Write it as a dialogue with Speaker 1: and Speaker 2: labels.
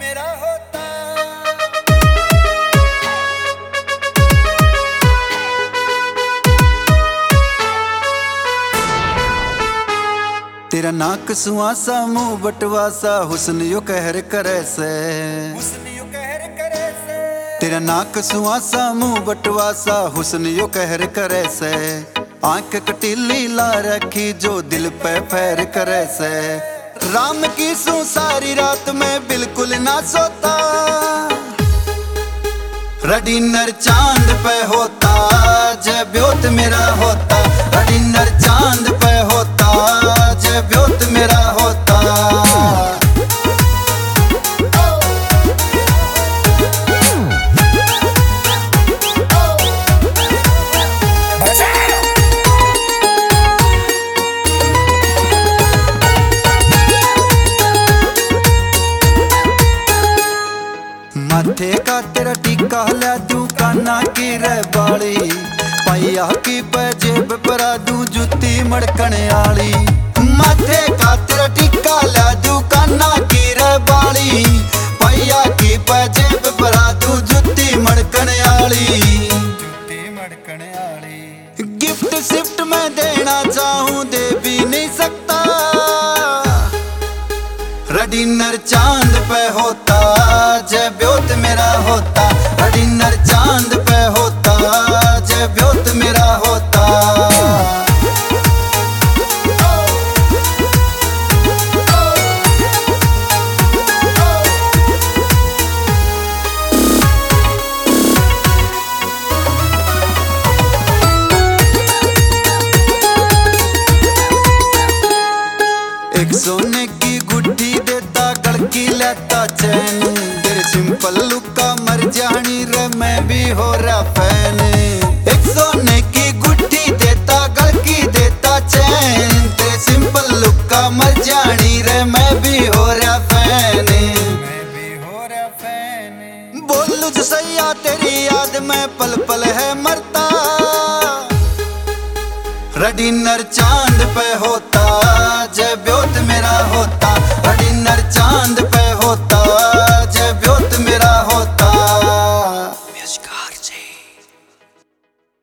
Speaker 1: मेरा होता।
Speaker 2: तेरा नाक सुहासा मुंह बटवासा हुस्न यो कहर करे से। तेरा नाक सुहासा मुंह बटवासा हुस्न यो कहर करे से। आंख कटीली ला रखी जो दिल पे फैर करे से। राम की सू सारी रात में बिल्कुल ना सोता। डिनर चांद पे होता जय ब्योत मेरा होता। डिनर चांद पे होता जय ब्योत मेरा होता। माथे का तेरा टिक्का ला दूं काना की रे बाली। पैया की जेब परा दूं जुत्ती मड़कने आली। माथे का तेरा टिक्का ला दूं काना की रे बाली। पैया की जेब परा दूं जुत्ती मड़कने आली। गिफ्ट शिफ्ट में देना चाहूं दे भी नहीं सकता। डिनर चांद पे होता जय ब्योत मेरा होता। डिनर चांद पे होता जय ब्योत मेरा होता। एक सोने की गुड्डी देता गड़की लेता चैन। तेरे सिंपल लुक का मर जानी रे मैं भी हो रहा फैन। एक सोने की गुड्डी देता गड़की देता चैन। तेरे सिंपल लुक का मर जानी रे मैं भी हो रहा फैन। बोलू जो सैया तेरी याद में पल पल है मरता। डिनर चांद पे होता जय